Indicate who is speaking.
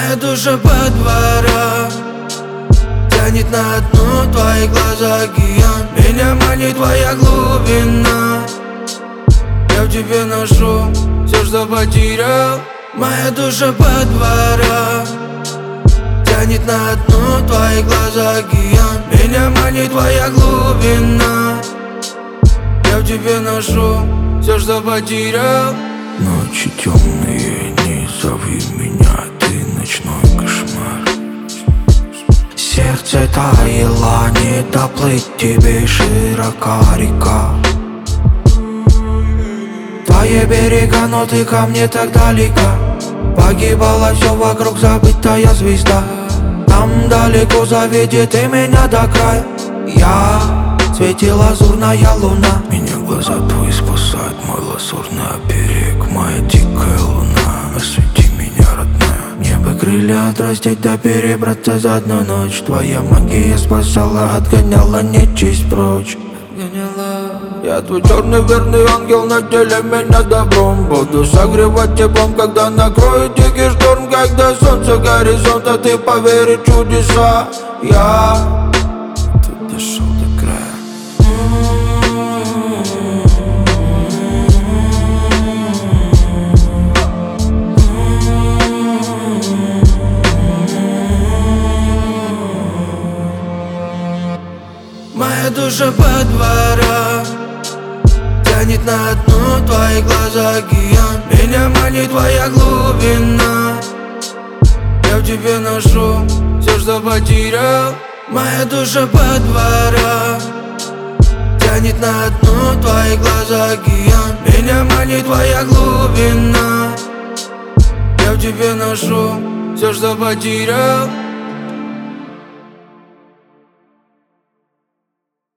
Speaker 1: Моя душа по дворам тянет на дно, твои глаза океан. Меня манит твоя глубина. Я в тебе ношу все, что потерял. Моя душа по дворам тянет на дно, твои глаза океан. Меня манит твоя глубина. Я в тебе ношу все, что потерял.
Speaker 2: Ночи темные, не зови меня, ты ночной кошмар. Сердце таяло, не доплыть тебе, широка река. Твои берега, но ты ко мне так далеко. Погибала все вокруг, забытая звезда. Там далеко заведет и меня до края. Я светила лазурная луна. Меня глаза твои спасают, мой лазурный берег. Моя дикая луна, освети меня, родная. Мне бы крылья отрастить да перебраться за одну ночь. Твоя магия спасала, отгоняла нечисть прочь. Я твой черный верный ангел, наделяй меня добром. Буду согревать теплом, когда накроет дикий шторм. Когда солнце горизонта, ты поверишь в чудеса. Я тут дошел до края.
Speaker 1: Моя душа по дворам тянет на дно, твои глаза океан. Меня манит твоя глубина. Я в тебе ношу все, что потерял. Моя душа по дворам тянет на дно, твои глаза океан. Меня манит твоя глубина. Я в тебе ношу все, что потерял.